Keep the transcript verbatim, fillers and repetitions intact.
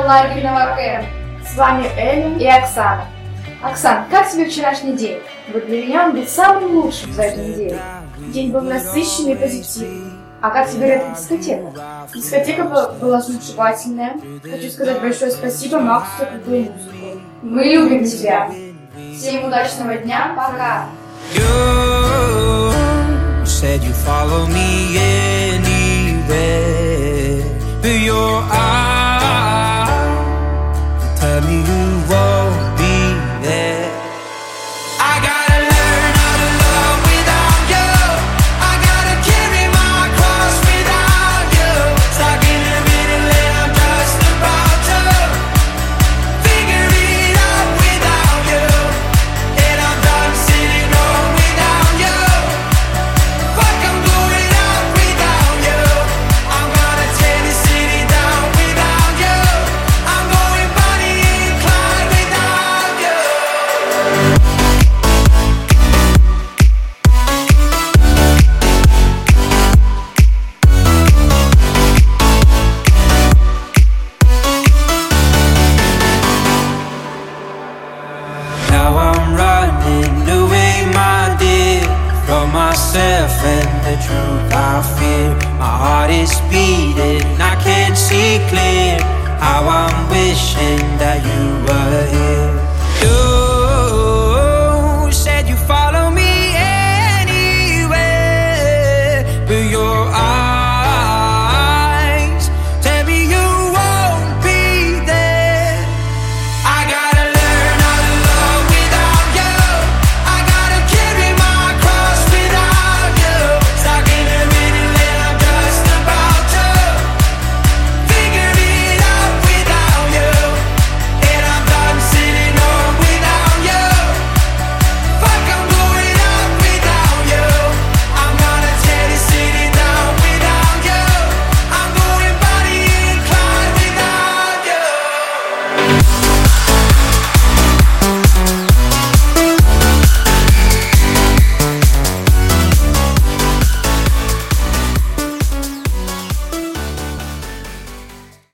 лагерного кэмпа. С вами Эля И Оксана. Оксан, как тебе вчерашний день? Вот для меня он был самым лучшим за эту неделю. День был насыщенный и позитивный. А как тебе эта дискотека? Дискотека была сногсшибательная. Хочу сказать большое спасибо Максу за крутую музыку. Мы любим тебя. Всем удачного дня, пока. You said you follow me anywhere, but your eyes tell me you won't be there. I gotta learn how to love without you. I gotta carry my cross without you. Stuck in the middle and I'm just about to figure it out without you. And I'm done sitting home without you. Fuck, I'm going out without you. I'm gonna tear the city down without you. I'm going Bonnie and Clyde without you. Now I'm running away, my dear, from myself and the truth I fear. My heart is beating, I can't see clear. How I'm wishing that you were here.